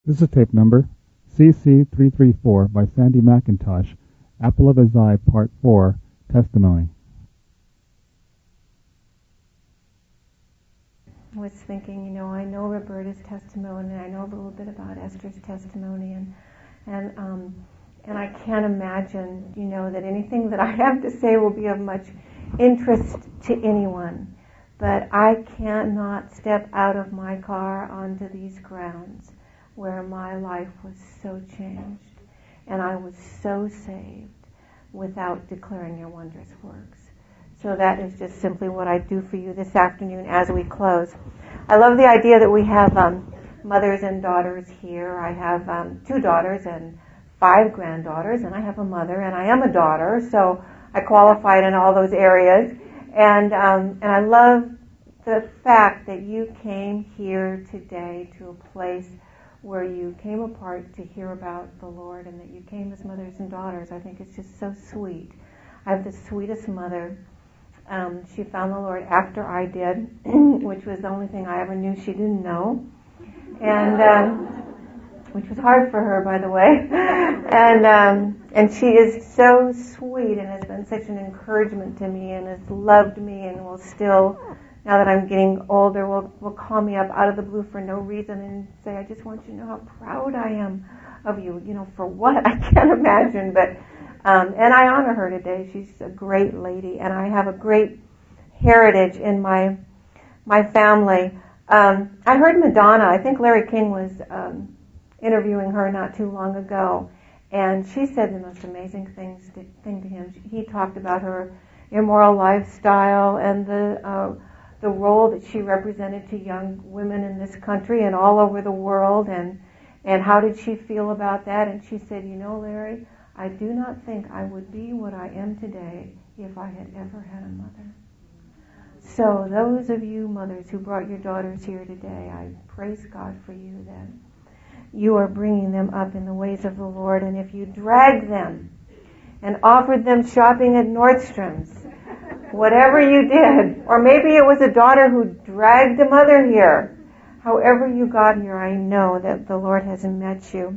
This is tape number CC334 by Sandy McIntosh, Apple of His Eye, Part 4, Testimony. I was thinking, I know Roberta's testimony, and I know a little bit about Esther's testimony, and I can't imagine, that anything that I have to say will be of much interest to anyone. But I cannot step out of my car onto these grounds where my life was so changed and I was so saved without declaring your wondrous works. So that is just simply what I do for you this afternoon as we close. I love the idea that we have mothers and daughters here. I have 2 daughters and 5 granddaughters, and I have a mother, and I am a daughter, so I qualified in all those areas. And I love the fact that you came here today to a place where you came apart to hear about the Lord, and that you came as mothers and daughters. I think it's just so sweet. I have the sweetest mother. She found the Lord after I did, which was the only thing I ever knew she didn't know, and which was hard for her, by the way. And she is so sweet and has been such an encouragement to me and has loved me and will still, now that I'm getting older, will call me up out of the blue for no reason and say, I just want you to know how proud I am of you. For what? I can't imagine, but and I honor her today. She's a great lady, and I have a great heritage in my family. I heard Madonna. I think Larry King was interviewing her not too long ago, and she said the most amazing thing to him. He talked about her immoral lifestyle and the role that she represented to young women in this country and all over the world, and how did she feel about that? And she said, Larry, I do not think I would be what I am today if I had ever had a mother. So those of you mothers who brought your daughters here today, I praise God for you that you are bringing them up in the ways of the Lord. And if you dragged them and offered them shopping at Nordstrom's, whatever you did, or maybe it was a daughter who dragged a mother here, however you got here, I know that the Lord has met you.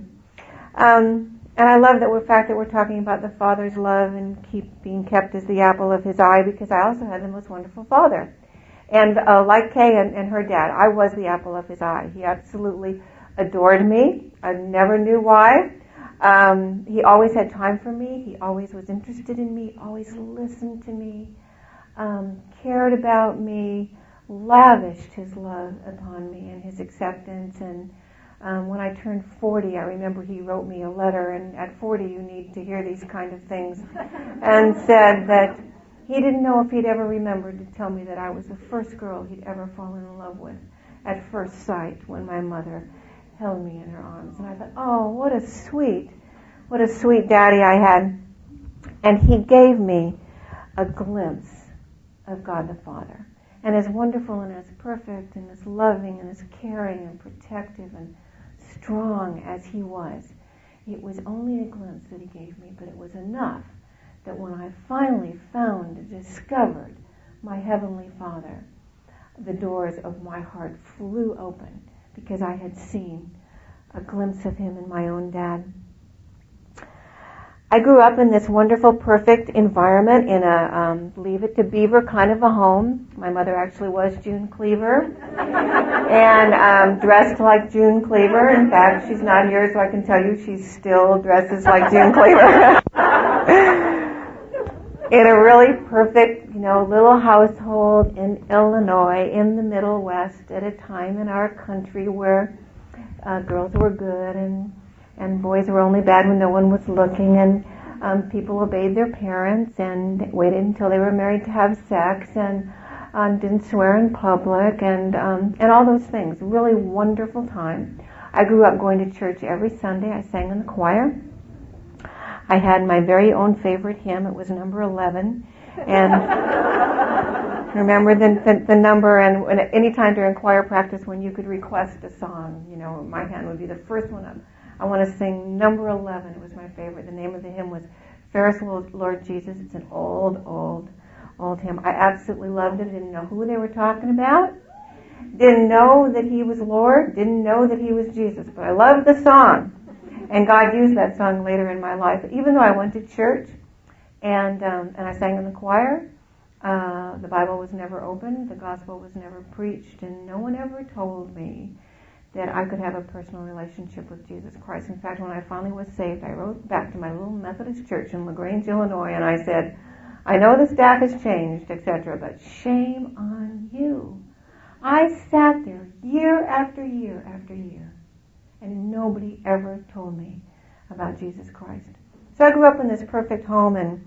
And I love the fact that we're talking about the Father's love and being kept as the apple of His eye, because I also had the most wonderful father. And like Kay and her dad, I was the apple of His eye. He absolutely adored me. I never knew why. He always had time for me. He always was interested in me, always listened to me, cared about me, lavished His love upon me and His acceptance. And when I turned 40, I remember he wrote me a letter, and at 40 you need to hear these kind of things, and said that he didn't know if he'd ever remembered to tell me that I was the first girl he'd ever fallen in love with at first sight when my mother held me in her arms. And I thought, oh, what a sweet daddy I had. And he gave me a glimpse of God the Father. And as wonderful and as perfect and as loving and as caring and protective and strong as He was, it was only a glimpse that He gave me, but it was enough that when I finally found and discovered my Heavenly Father, the doors of my heart flew open because I had seen a glimpse of Him in my own dad. I grew up in this wonderful, perfect environment in a Leave It to Beaver kind of a home. My mother actually was June Cleaver and dressed like June Cleaver. In fact, she's not here, so I can tell you she still dresses like June Cleaver. In a really perfect, little household in Illinois, in the Middle West, at a time in our country where girls were good and boys were only bad when no one was looking, and people obeyed their parents and waited until they were married to have sex, and didn't swear in public, and all those things. Really wonderful time. I grew up going to church every Sunday. I sang in the choir. I had my very own favorite hymn. It was number 11, and remember the number. And any time during choir practice when you could request a song, my hand would be the first one up. I want to sing number 11. It was my favorite. The name of the hymn was Fairest Lord Jesus. It's an old hymn. I absolutely loved it. I didn't know who they were talking about. Didn't know that he was Lord, didn't know that he was Jesus, but I loved the song. And God used that song later in my life. Even though I went to church and I sang in the choir, the Bible was never opened, the gospel was never preached, and no one ever told me that I could have a personal relationship with Jesus Christ. In fact, when I finally was saved, I wrote back to my little Methodist church in LaGrange, Illinois, and I said, I know the staff has changed, etc., but shame on you. I sat there year after year after year, and nobody ever told me about Jesus Christ. So I grew up in this perfect home, and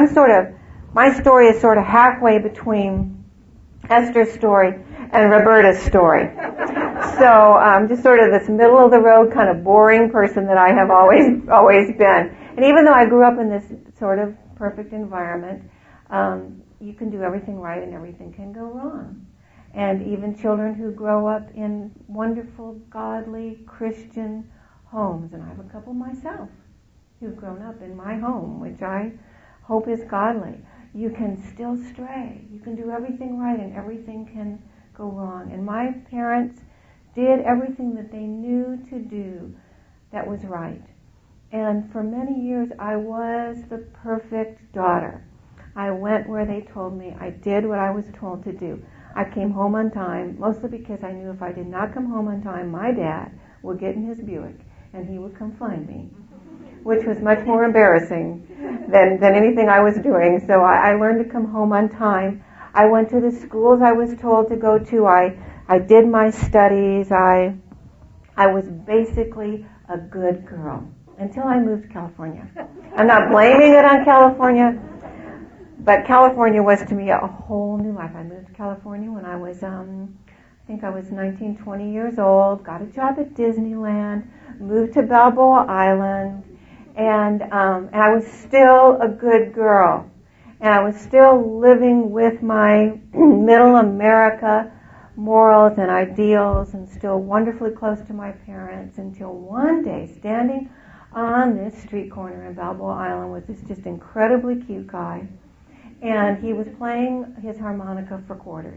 my story is sort of halfway between Esther's story and Roberta's story. So I'm just sort of this middle of the road kind of boring person that I have always been. And even though I grew up in this sort of perfect environment, you can do everything right and everything can go wrong. And even children who grow up in wonderful, godly, Christian homes, and I have a couple myself who've grown up in my home, which I hope is godly, you can still stray. You can do everything right and everything can go wrong. And my parents did everything that they knew to do that was right. And for many years, I was the perfect daughter. I went where they told me. I did what I was told to do. I came home on time, mostly because I knew if I did not come home on time, my dad would get in his Buick and he would come find me, which was much more embarrassing than anything I was doing. So I learned to come home on time. I went to the schools I was told to go to. I did my studies. I was basically a good girl until I moved to California. I'm not blaming it on California, but California was to me a whole new life. I moved to California when I was, I think I was 19, 20 years old, got a job at Disneyland, moved to Balboa Island, and I was still a good girl. And I was still living with my middle America morals and ideals and still wonderfully close to my parents until one day, standing on this street corner in Balboa Island was this just incredibly cute guy. And he was playing his harmonica for quarters.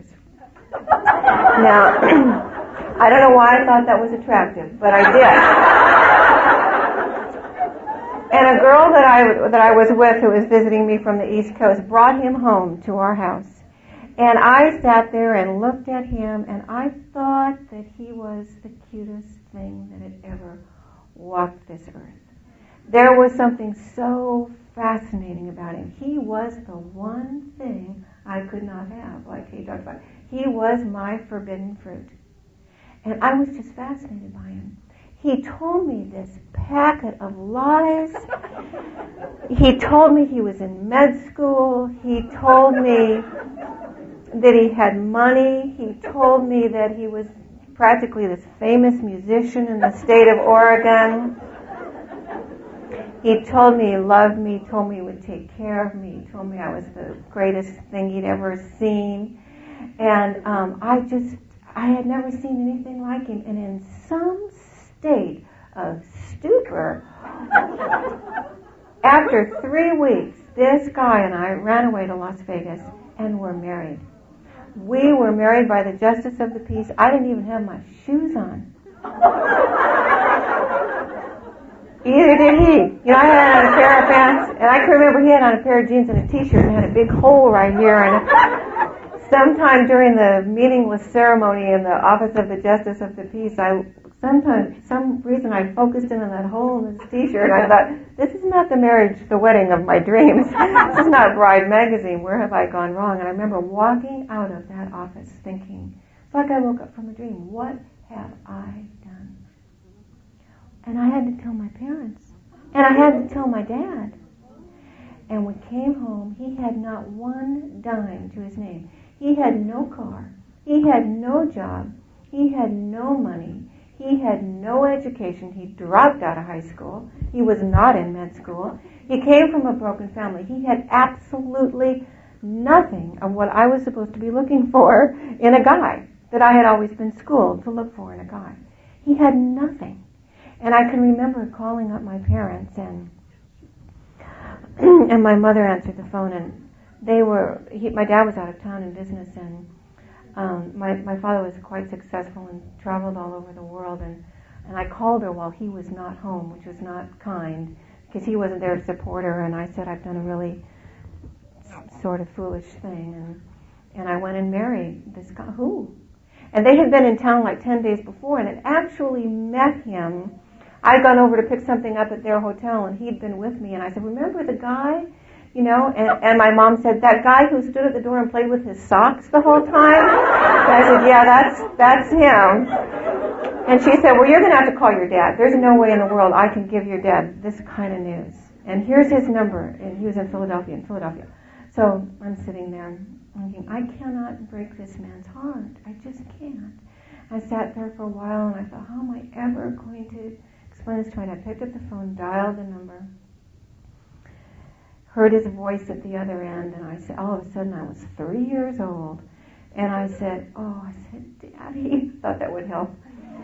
Now, I don't know why I thought that was attractive, but I did. And a girl that I was with who was visiting me from the East Coast brought him home to our house. And I sat there and looked at him, and I thought that he was the cutest thing that had ever walked this earth. There was something so fascinating about him. He was the one thing I could not have, like he talked about. He was my forbidden fruit. And I was just fascinated by him. He told me this packet of lies. He told me he was in med school. He told me that he had money. He told me that he was practically this famous musician in the state of Oregon. He told me he loved me, told me he would take care of me, he told me I was the greatest thing he'd ever seen. And I had never seen anything like him. And in some state of stupor, after 3 weeks, this guy and I ran away to Las Vegas and were married. We were married by the Justice of the Peace. I didn't even have my shoes on. Either did he. You know, I had on a pair of pants, and I can remember he had on a pair of jeans and a t-shirt and had a big hole right here. And sometime during the meaningless ceremony in the office of the Justice of the Peace, some reason I focused in on that hole in his t-shirt. I thought, this is not the marriage, the wedding of my dreams. This is not Bride magazine. Where have I gone wrong? And I remember walking out of that office thinking, it's like I woke up from a dream. What have I done? And I had to tell my parents. And I had to tell my dad. And we came home. He had not one dime to his name. He had no car. He had no job. He had no money. He had no education. He dropped out of high school. He was not in med school. He came from a broken family. He had absolutely nothing of what I was supposed to be looking for in a guy that I had always been schooled to look for in a guy. He had nothing. And I can remember calling up my parents, and my mother answered the phone, and my dad was out of town in business, and my father was quite successful and traveled all over the world, and I called her while he was not home, which was not kind, because he wasn't there to support her, and I said, I've done a really sort of foolish thing, and I went and married this guy. Who? And they had been in town like 10 days before and had actually met him. I'd gone over to pick something up at their hotel, and he'd been with me, and I said, remember the guy? You know, and my mom said, that guy who stood at the door and played with his socks the whole time? And I said, yeah, that's him. And she said, well, you're going to have to call your dad. There's no way in the world I can give your dad this kind of news. And here's his number. And he was in Philadelphia. So I'm sitting there thinking, I cannot break this man's heart. I just can't. I sat there for a while, and I thought, how am I ever going to explain this to him? I picked up the phone, dialed the number, heard his voice at the other end, and I said, all of a sudden I was 3 years old, and I said, Daddy, thought that would help.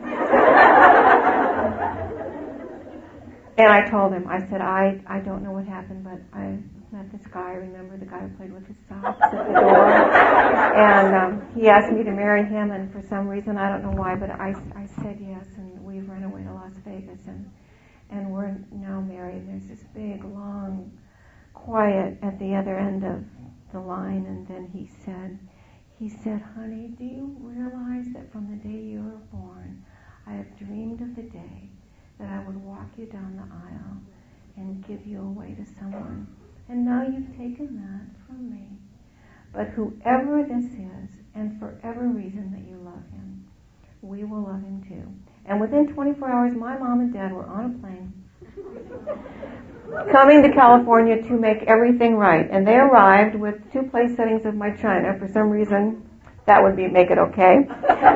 And I told him, I said, I don't know what happened, but I met this guy. Remember the guy who played with his socks at the door? And he asked me to marry him, and for some reason, I don't know why, but I said yes, and we've run away to Las Vegas, and we're now married. And there's this big, long quiet at the other end of the line, and then he said, honey, do you realize that from the day you were born, I have dreamed of the day that I would walk you down the aisle and give you away to someone. And now you've taken that from me. But whoever this is, and for every reason that you love him, we will love him too. And within 24 hours, my mom and dad were on a plane coming to California to make everything right. And they arrived with 2 place settings of my china. For some reason, that would make it okay.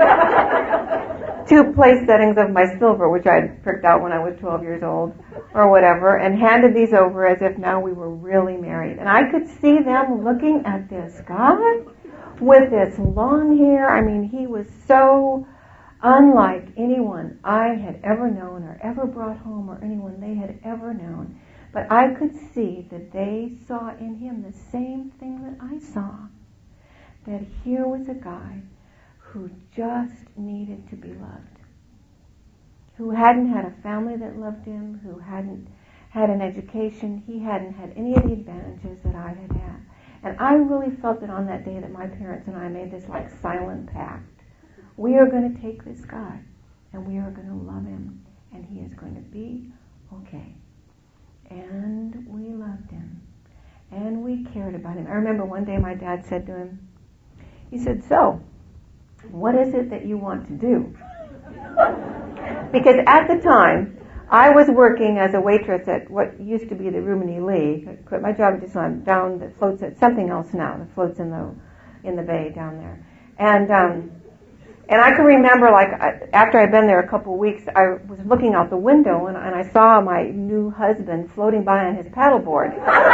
2 place settings of my silver, which I had picked out when I was 12 years old, or whatever, and handed these over as if now we were really married. And I could see them looking at this guy with this long hair. I mean, he was so unlike anyone I had ever known or ever brought home or anyone they had ever known. But I could see that they saw in him the same thing that I saw, that here was a guy who just needed to be loved, who hadn't had a family that loved him, who hadn't had an education. He hadn't had any of the advantages that I had had. And I really felt that on that day that my parents and I made this like silent pact. We are going to take this guy, and we are going to love him, and he is going to be okay. And we loved him, and we cared about him. I remember one day my dad said to him, he said, so, what is it that you want to do? Because at the time, I was working as a waitress at what used to be the Rumini Lee. I quit my job at Disneyland, down that floats at something else now, that floats in the bay down there. And I can remember, like, after I'd been there a couple of weeks, I was looking out the window, and I saw my new husband floating by on his paddleboard.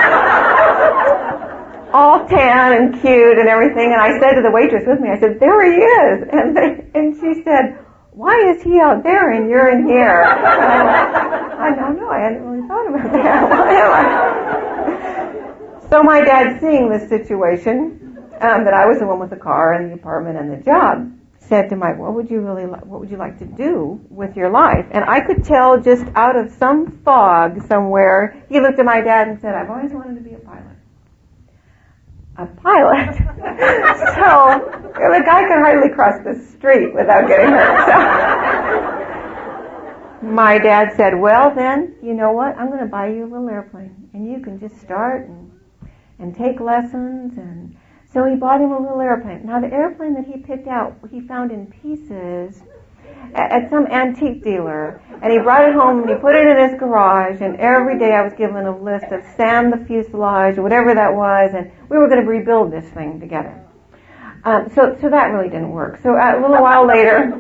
All tan and cute and everything, and I said to the waitress with me, I said, there he is! And she said, why is he out there and you're in here? I don't know, I hadn't really thought about that. Why am I? So my dad, seeing this situation, that I was the one with the car and the apartment and the job, said to Mike, what would you like to do with your life? And I could tell just out of some fog somewhere, he looked at my dad and said, I've always wanted to be a pilot. A pilot? So the guy could hardly cross the street without getting hurt. So my dad said, well then, you know what? I'm going to buy you a little airplane, and you can just start and take lessons. And so he bought him a little airplane. Now the airplane that he picked out, he found in pieces at some antique dealer, and he brought it home and he put it in his garage, and every day I was given a list of sand the fuselage or whatever that was, and we were going to rebuild this thing together. So that really didn't work. So a little while later,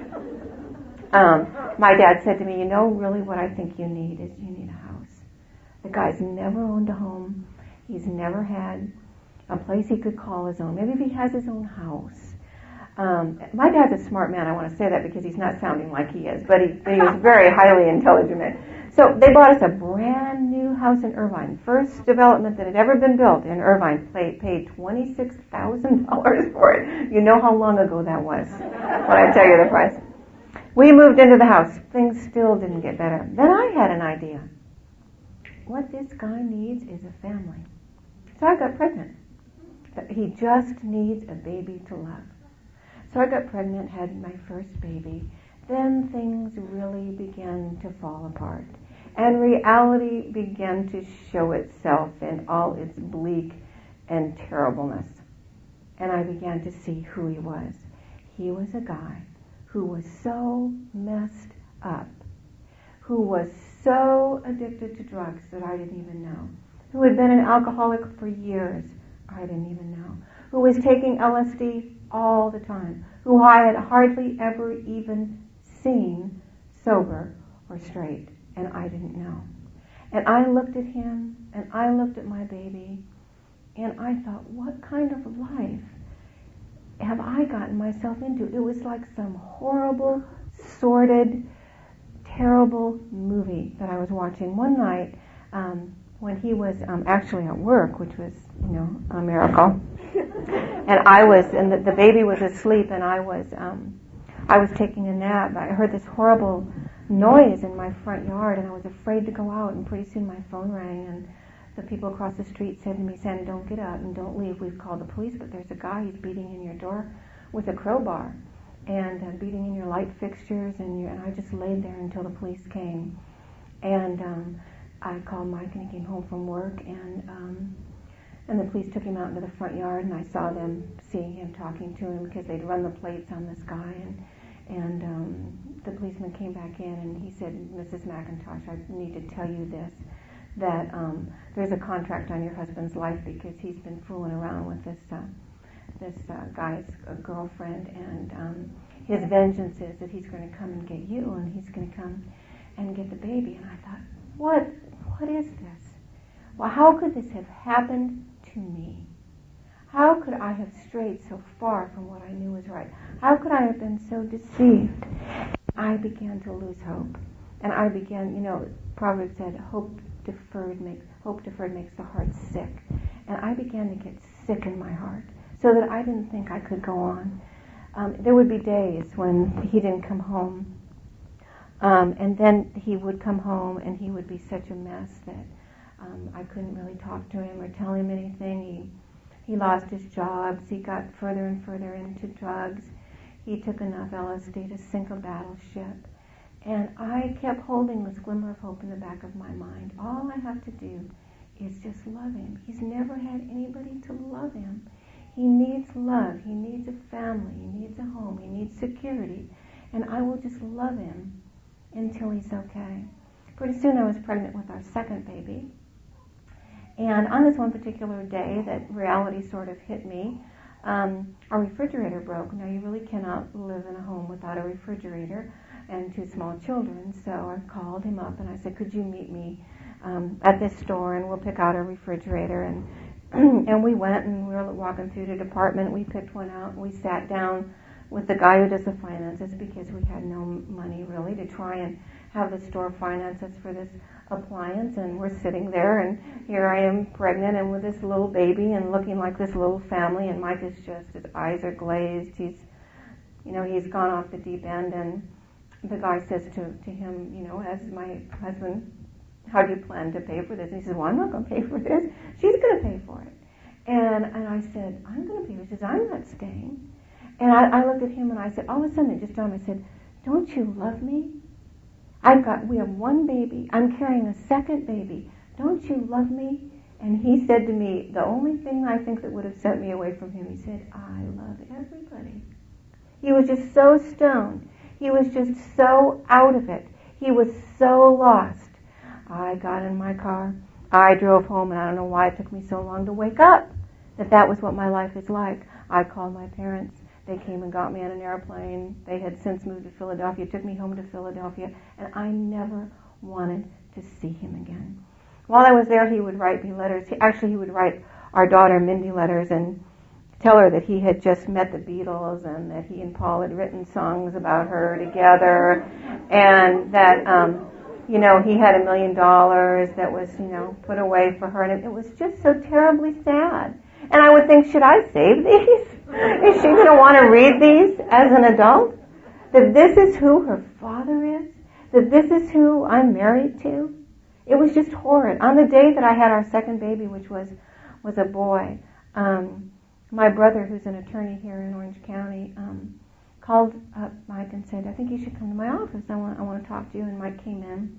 my dad said to me, you know, really what I think you need is you need a house. The guy's never owned a home. He's never had a place he could call his own. Maybe if he has his own house. My dad's a smart man. I want to say that because he's not sounding like he is, but he was very highly intelligent. So they bought us a brand new house in Irvine, first development that had ever been built in Irvine, paid $26,000 for it. You know how long ago that was when I tell you the price. We moved into the house. Things still didn't get better. Then I had an idea. What this guy needs is a family. So I got pregnant. He just needs a baby to love. So I got pregnant, had my first baby. Then things really began to fall apart. And reality began to show itself in all its bleak and terribleness. And I began to see who he was. He was a guy who was so messed up, who was so addicted to drugs that I didn't even know, who had been an alcoholic for years, I didn't even know, who was taking LSD all the time, who I had hardly ever even seen sober or straight, and I didn't know. And I looked at him, and I looked at my baby, and I thought, what kind of life have I gotten myself into? It was like some horrible, sordid, terrible movie that I was watching. One night, when he was actually at work, which was, a miracle, and the baby was asleep, and I was taking a nap. I heard this horrible noise in my front yard, and I was afraid to go out, and pretty soon my phone rang, and the people across the street said to me, Sandy, don't get up and don't leave. We've called the police, but there's a guy, he's beating in your door with a crowbar and beating in your light fixtures, and I just laid there until the police came. And I called Mike, and he came home from work, and the police took him out into the front yard, and I saw them seeing him, talking to him, because they'd run the plates on this guy, and the policeman came back in, and he said, Mrs. McIntosh, I need to tell you this, that there's a contract on your husband's life because he's been fooling around with this guy's girlfriend, and his vengeance is that he's going to come and get you, and he's going to come and get the baby. And I thought, what is this? Well, how could this have happened to me? How could I have strayed so far from what I knew was right? How could I have been so deceived? I began to lose hope. And I began, Proverbs said, hope deferred makes the heart sick. And I began to get sick in my heart, so that I didn't think I could go on. There would be days when he didn't come home, and then he would come home, and he would be such a mess that I couldn't really talk to him or tell him anything. He lost his jobs. He got further and further into drugs. He took enough LSD to sink a battleship. And I kept holding this glimmer of hope in the back of my mind. All I have to do is just love him. He's never had anybody to love him. He needs love. He needs a family. He needs a home. He needs security. And I will just love him until he's okay. Pretty soon I was pregnant with our second baby. And on this one particular day that reality sort of hit me, our refrigerator broke. Now, you really cannot live in a home without a refrigerator and two small children. So I called him up and I said, could you meet me at this store, and we'll pick out a refrigerator. And we went, and we were walking through the department. We picked one out, and we sat down with the guy who does the finances, because we had no money really to try and have the store finance us for this appliance. And we're sitting there, and here I am pregnant and with this little baby and looking like this little family, and Mike is just, his eyes are glazed. He's gone off the deep end. And the guy says to him, as my husband, how do you plan to pay for this? And he says, well, I'm not going to pay for this. She's going to pay for it. And I said, I'm going to pay for it. He says, I'm not staying. And I looked at him and I said, all of a sudden it just dawned on me, I said, don't you love me? We have one baby. I'm carrying a second baby. Don't you love me? And he said to me, the only thing I think that would have sent me away from him, he said, I love everybody. He was just so stoned. He was just so out of it. He was so lost. I got in my car. I drove home, and I don't know why it took me so long to wake up, that was what my life is like. I called my parents. They came and got me on an airplane. They had since moved to Philadelphia, took me home to Philadelphia, and I never wanted to see him again. While I was there, he would write me letters. He would write our daughter Mindy letters and tell her that he had just met the Beatles and that he and Paul had written songs about her together, and that he had $1 million that was, put away for her, and it was just so terribly sad. And I would think, should I save these? Is she going to want to read these as an adult? That this is who her father is? That this is who I'm married to? It was just horrid. On the day that I had our second baby, which was a boy, my brother, who's an attorney here in Orange County, called up Mike and said, I think you should come to my office. I want to talk to you. And Mike came in.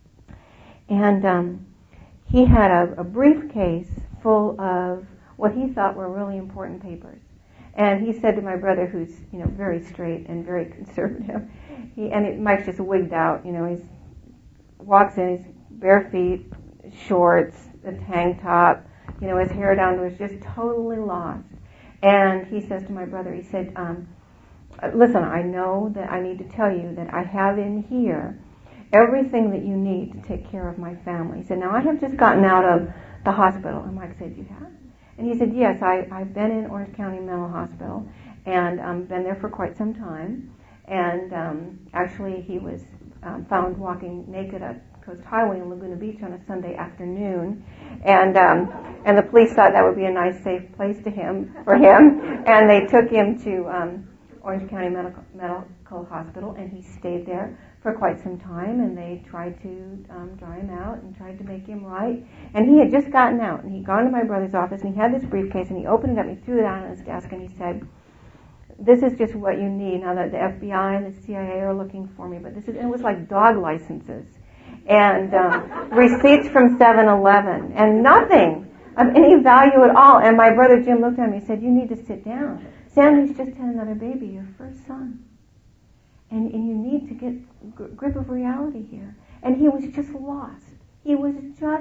And he had a briefcase full of what he thought were really important papers. And he said to my brother, who's very straight and very conservative, Mike's just wigged out. He walks in, he's bare feet, shorts, a tank top, his hair down to his just totally lost. And he says to my brother, he said, listen, I know that I need to tell you that I have in here everything that you need to take care of my family. He said, now I have just gotten out of the hospital. And Mike said, you have? And he said, yes, I've been in Orange County Mental Hospital, and been there for quite some time. And actually he was found walking naked up Coast Highway in Laguna Beach on a Sunday afternoon. And the police thought that would be a nice, safe place for him. And they took him to Orange County Medical Hospital, and he stayed there for quite some time, and they tried to dry him out and tried to make him right. And he had just gotten out, and he'd gone to my brother's office, and he had this briefcase, and he opened it up, and he threw it out on his desk, and he said, this is just what you need now that the FBI and the CIA are looking for me. But it was like dog licenses and receipts from 7-Eleven and nothing of any value at all. And my brother Jim looked at me and said, you need to sit down. Sammy's just had another baby, your first son. And you need to get grip of reality here. And he was just lost. He was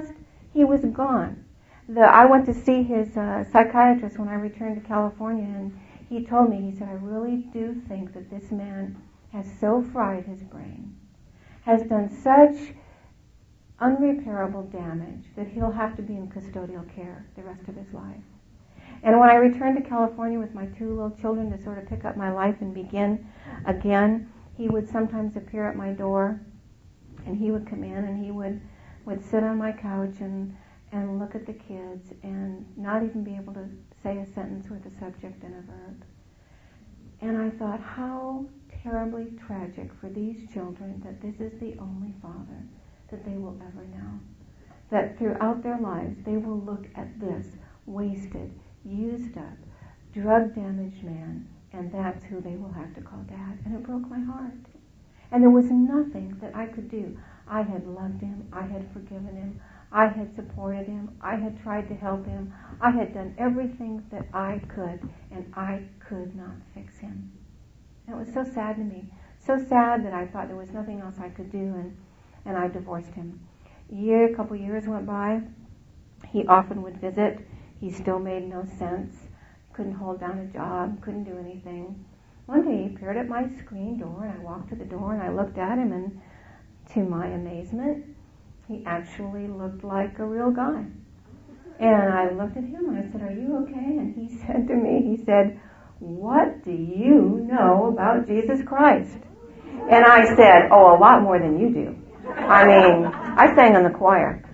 gone. I went to see his psychiatrist when I returned to California, and he told me, he said, I really do think that this man has so fried his brain, has done such unrepairable damage that he'll have to be in custodial care the rest of his life. And when I returned to California with my 2 little children to sort of pick up my life and begin again, he would sometimes appear at my door, and he would come in and he would sit on my couch and look at the kids and not even be able to say a sentence with a subject and a verb. And I thought, how terribly tragic for these children that this is the only father that they will ever know. That throughout their lives they will look at this wasted, used up, drug-damaged man, and that's who they will have to call dad. And it broke my heart. And there was nothing that I could do. I had loved him. I had forgiven him. I had supported him. I had tried to help him. I had done everything that I could, and I could not fix him. And it was so sad to me. So sad that I thought there was nothing else I could do, and I divorced him. A couple years went by. He often would visit. He still made no sense. Couldn't hold down a job. Couldn't do anything. One day he appeared at my screen door, and I walked to the door, and I looked at him, and to my amazement, he actually looked like a real guy. And I looked at him, and I said, are you okay? And he said to me, he said, what do you know about Jesus Christ? And I said, oh, a lot more than you do. I mean, I sang in the choir.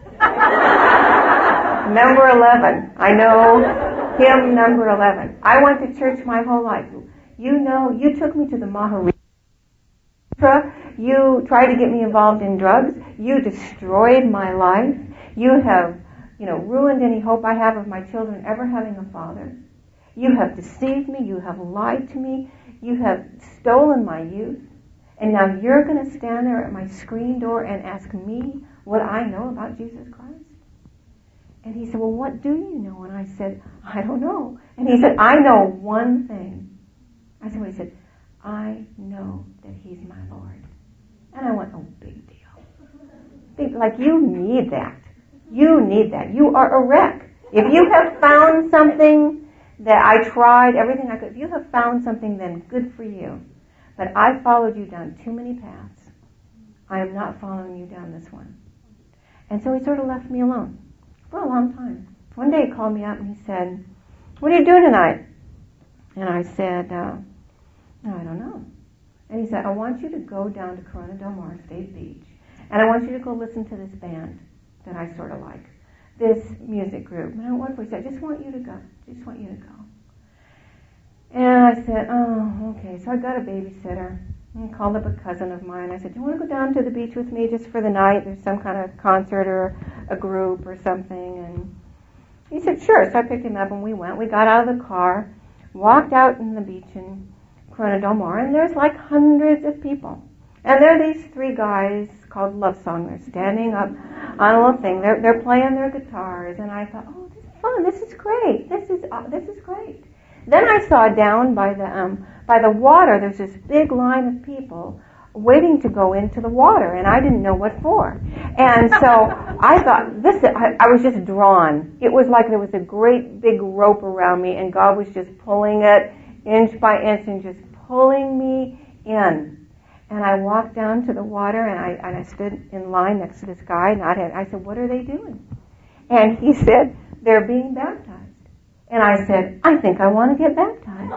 Number 11. I know hymn number 11. I went to church my whole life. You took me to the Maharishtra. You tried to get me involved in drugs. You destroyed my life. You have, ruined any hope I have of my children ever having a father. You have deceived me. You have lied to me. You have stolen my youth. And now you're going to stand there at my screen door and ask me what I know about Jesus Christ? And he said, well, what do you know? And I said, I don't know. And he said, I know one thing. I said, well, he said, I know that he's my Lord. And I went, oh, big deal. Like, you need that. You need that. You are a wreck. If you have found something that I tried everything I could, if you have found something, then good for you. But I followed you down too many paths. I am not following you down this one. And so he sort of left me alone for a long time. One day he called me up and he said, what are you doing tonight? And I said, no, I don't know. And he said, I want you to go down to Corona Del Mar State Beach, and I want you to go listen to this band that I sort of like, this music group. And I went for it. I just want you to go. Just want you to go. And I said, oh, okay. So I got a babysitter and called up a cousin of mine. I said, do you want to go down to the beach with me just for the night? There's some kind of concert or a group or something. And he said, sure. So I picked him up and we went. We got out of the car, walked out in the beach in Corona del Mar, and there's like hundreds of people. And there are these three guys called Love Song. They're standing up on a little thing. They're playing their guitars. And I thought, oh, this is fun. This is great. This is great. Then I saw down by the water, there's this big line of people waiting to go into the water, and I didn't know what for. And so I thought, I was just drawn. It was like there was a great big rope around me, and God was just pulling it inch by inch and just pulling me in. And I walked down to the water, and I stood in line next to this guy, and I said, what are they doing? And he said, they're being baptized. And I said, I think I want to get baptized.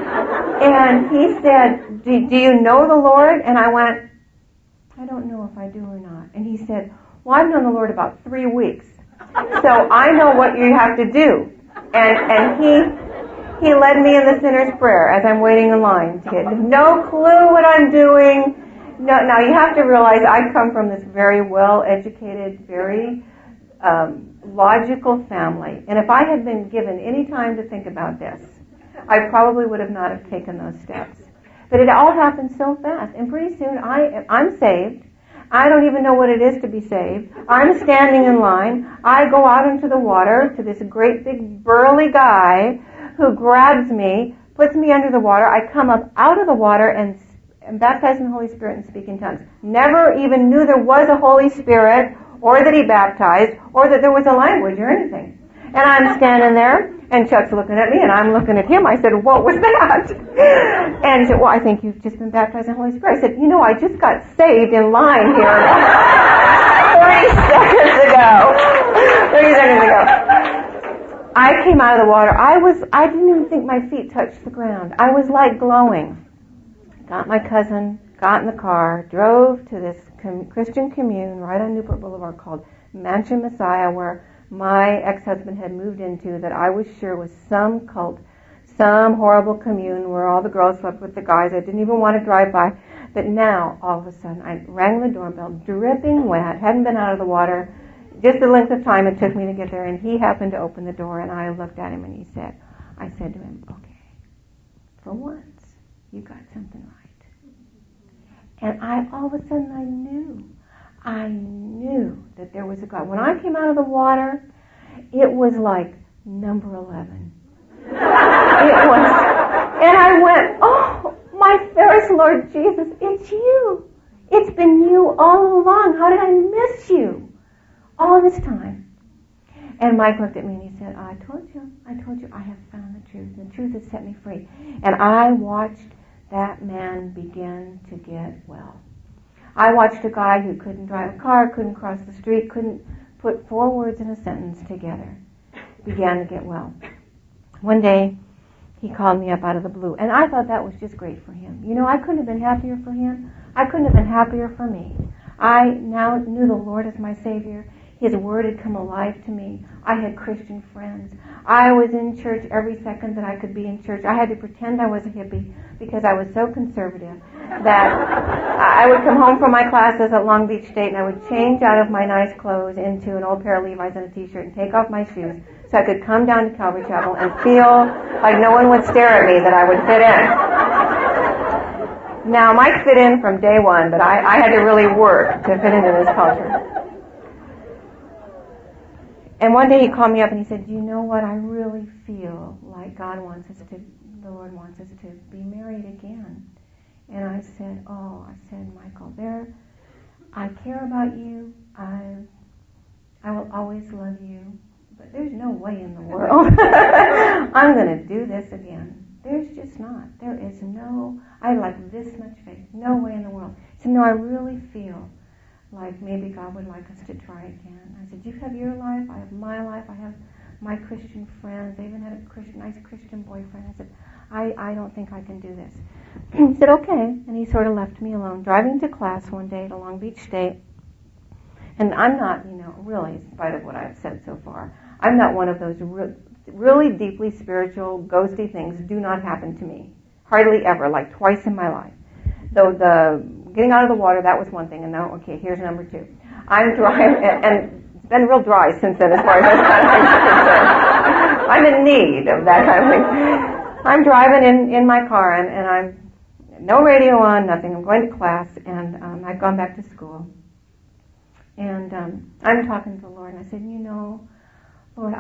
And he said, do you know the Lord? And I went, I don't know if I do or not. And he said, well, I've known the Lord about 3 weeks. So I know what you have to do. And he led me in the sinner's prayer as I'm waiting in line to get no clue what I'm doing. No, now you have to realize I come from this very well-educated, very logical family. And if I had been given any time to think about this, I probably would have not have taken those steps. But it all happened so fast. And pretty soon I'm saved. I don't even know what it is to be saved. I'm standing in line. I go out into the water to this great big burly guy who grabs me, puts me under the water. I come up out of the water and baptized in the Holy Spirit and speak in tongues. Never even knew there was a Holy Spirit, or that he baptized, or that there was a language or anything. And I'm standing there, and Chuck's looking at me, and I'm looking at him. I said, what was that? And he said, well, I think you've just been baptized in the Holy Spirit. I said, I just got saved in line here 30 seconds ago. I came out of the water. I didn't even think my feet touched the ground. I was like glowing. Got my cousin, got in the car, drove to this Christian commune right on Newport Boulevard called Mansion Messiah, where my ex-husband had moved into, that I was sure was some cult, some horrible commune where all the girls slept with the guys. I didn't even want to drive by. But now, all of a sudden, I rang the doorbell, dripping wet, hadn't been out of the water, just the length of time it took me to get there, and he happened to open the door, and I looked at him, and I said to him, okay, for once, you got something right. And all of a sudden I knew that there was a God. When I came out of the water, it was like number 11. It was. And I went, oh, my fairest Lord Jesus, it's you. It's been you all along. How did I miss you all this time? And Mike looked at me and he said, I told you, I have found the truth. The truth has set me free. And I watched that man began to get well. I watched a guy who couldn't drive a car, couldn't cross the street, couldn't put 4 words in a sentence together, began to get well. One day, he called me up out of the blue, and I thought that was just great for him. I couldn't have been happier for him. I couldn't have been happier for me. I now knew the Lord as my Savior. His Word had come alive to me. I had Christian friends. I was in church every second that I could be in church. I had to pretend I was a hippie because I was so conservative that I would come home from my classes at Long Beach State and I would change out of my nice clothes into an old pair of Levi's and a t-shirt and take off my shoes so I could come down to Calvary Chapel and feel like no one would stare at me, that I would fit in. Now, Mike fit in from day one, but I had to really work to fit into this culture. And one day he called me up and he said, do you know what? I really feel like the Lord wants us to be married again. And I said, Michael, I care about you. I will always love you. But there's no way in the world I'm going to do this again. There's just not. There is I like this much faith. No way in the world. He said, no, I really feel like maybe God would like us to try again. I said, you have your life, I have my life, I have my Christian friends. I even had a nice Christian boyfriend. I said, I don't think I can do this. He said, okay. And he sort of left me alone. Driving to class one day to Long Beach State, And I'm not, really, in spite of what I've said so far, I'm not one of those really deeply spiritual, ghosty things do not happen to me. Hardly ever, like twice in my life. Though the getting out of the water, that was one thing. And now, okay, here's number two. I'm driving, and it's been real dry since then as far as I'm concerned. I'm in need of that kind of thing. I'm driving in my car, and I'm no radio on, nothing. I'm going to class, and I've gone back to school. And I'm talking to the Lord, and I said, Lord,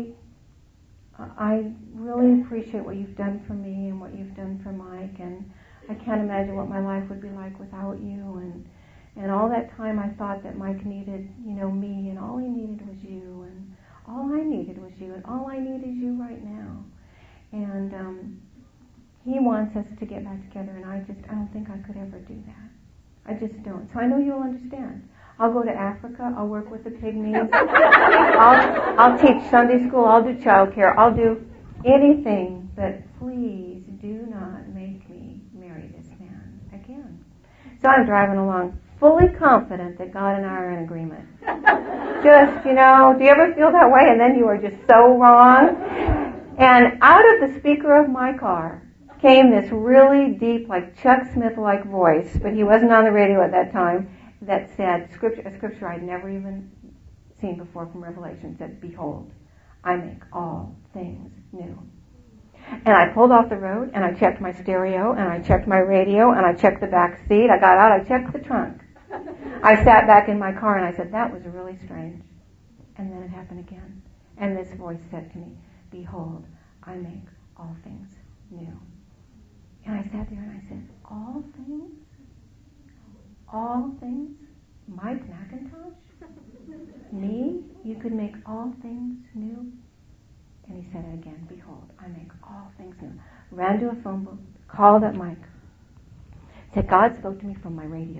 I really appreciate what you've done for me and what you've done for Mike, and I can't imagine what my life would be like without you. And all that time I thought that Mike needed, me, and all he needed was you, and all I needed was you, and all I need is you right now. And he wants us to get back together, and I don't think I could ever do that. I just don't. So I know you'll understand. I'll go to Africa. I'll work with the pygmies. I'll teach Sunday school. I'll do childcare. I'll do anything, but please do not make me marry this man again. So I'm driving along, fully confident that God and I are in agreement. Just, do you ever feel that way? And then you are just so wrong. And out of the speaker of my car came this really deep, like Chuck Smith-like voice, but he wasn't on the radio at that time, that said, a scripture I'd never even seen before from Revelation, said, "Behold, I make all things new." And I pulled off the road, and I checked my stereo, and I checked my radio, and I checked the back seat. I got out, I checked the trunk. I sat back in my car, and I said, that was really strange. And then it happened again. And this voice said to me, "Behold, I make all things new." And I sat there and I said, all things? All things? Mike McIntosh? Me? You could make all things new? And he said it again, "Behold, I make all things new." Ran to a phone book, called up Mike. Said, "God spoke to me from my radio."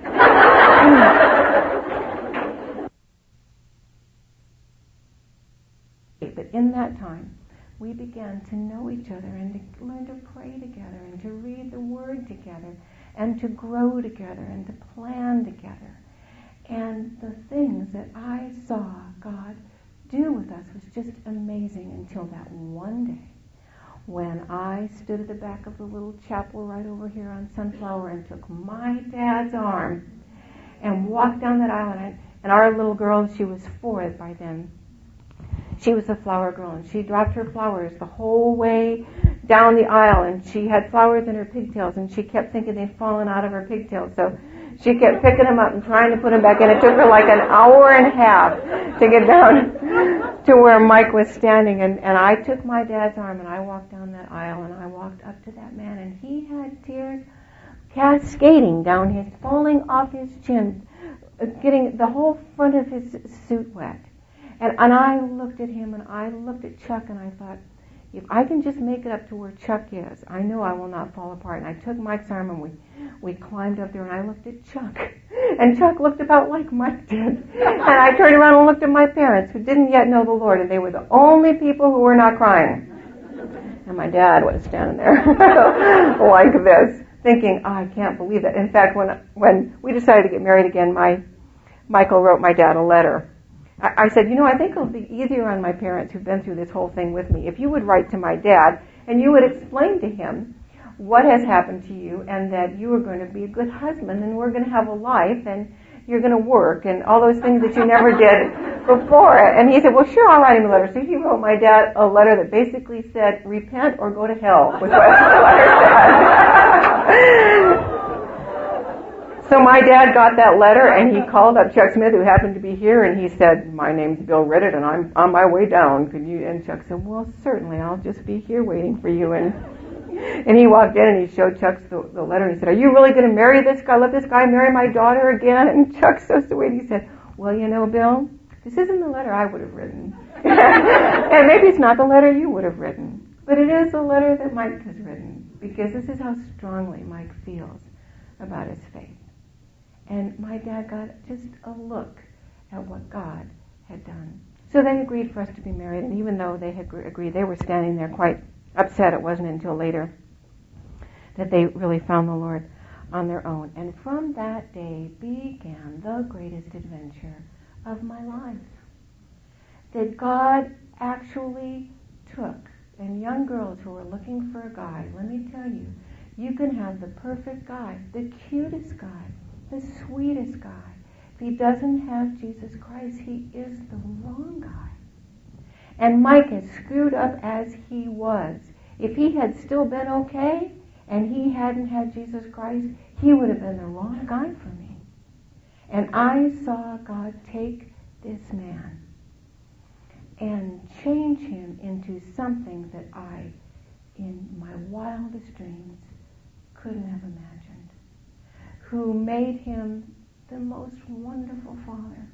But in that time, we began to know each other and to learn to pray together and to read the Word together and to grow together and to plan together. And the things that I saw God do with us was just amazing until that one day when I stood at the back of the little chapel right over here on Sunflower and took my dad's arm and walked down that aisle. And our little girl, she was 4 by then, she was a flower girl, and she dropped her flowers the whole way down the aisle, and she had flowers in her pigtails, and she kept thinking they'd fallen out of her pigtails, so she kept picking them up and trying to put them back in. It took her like an hour and a half to get down to where Mike was standing, and I took my dad's arm, and I walked down that aisle, and I walked up to that man, and he had tears cascading down falling off his chin, getting the whole front of his suit wet. And I looked at him, and I looked at Chuck, and I thought, if I can just make it up to where Chuck is, I know I will not fall apart. And I took Mike's arm, and we climbed up there, and I looked at Chuck. And Chuck looked about like Mike did. And I turned around and looked at my parents, who didn't yet know the Lord, and they were the only people who were not crying. And my dad was standing there like this, thinking, I can't believe it. In fact, when we decided to get married again, Michael wrote my dad a letter. I said, I think it'll be easier on my parents who've been through this whole thing with me if you would write to my dad and you would explain to him what has happened to you and that you are going to be a good husband and we're going to have a life and you're going to work and all those things that you never did before. And he said, well, sure, I'll write him a letter. So he wrote my dad a letter that basically said, repent or go to hell, was what the letter said. So my dad got that letter, and he called up Chuck Smith, who happened to be here, and he said, my name's Bill Riddett, and I'm on my way down. Could you? And Chuck said, well, certainly, I'll just be here waiting for you. And he walked in, and he showed Chuck the letter, and he said, are you really going to marry this guy? Let this guy marry my daughter again? And Chuck's so sweet. He said, well, Bill, this isn't the letter I would have written. And maybe it's not the letter you would have written. But it is the letter that Mike has written, because this is how strongly Mike feels about his faith. And my dad got just a look at what God had done. So they agreed for us to be married, and even though they had agreed, they were standing there quite upset. It wasn't until later that they really found the Lord. on their own. And from that day began the greatest adventure of my life. That God actually took, and young girls who are looking for a guy, let me tell you, you can have the perfect guy, the cutest guy, the sweetest guy. If he doesn't have Jesus Christ, he is the wrong guy. And Mike, as screwed up as he was, if he had still been okay and he hadn't had Jesus Christ, he would have been the wrong guy for me. And I saw God take this man and change him into something that I, in my wildest dreams, couldn't have imagined. Who made him the most wonderful father.